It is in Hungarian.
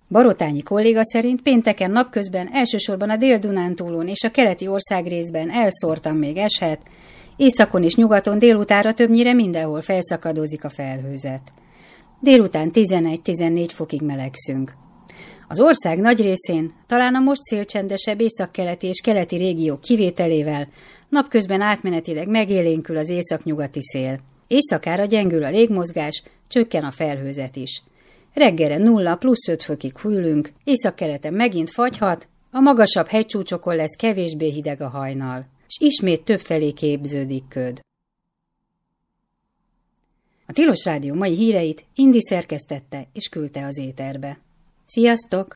Barotányi kolléga szerint pénteken napközben elsősorban a Dél-Dunántúlon és a keleti országrészben elszórtan még eshet, északon és nyugaton délutánra többnyire mindenhol felszakadozik a felhőzet. Délután 11-14 fokig melegszünk. Az ország nagy részén, talán a most szélcsendesebb északkeleti és keleti régiók kivételével napközben átmenetileg megélénkül az északnyugati szél. Éjszakára gyengül a légmozgás, csökken a felhőzet is. Reggelre 0-+5 fokig hűlünk, északkeleten megint fagyhat, a magasabb hegycsúcsokon lesz kevésbé hideg a hajnal, s ismét többfelé képződik köd. A Tilos Rádió mai híreit Indi szerkesztette és küldte az éterbe. Sziasztok!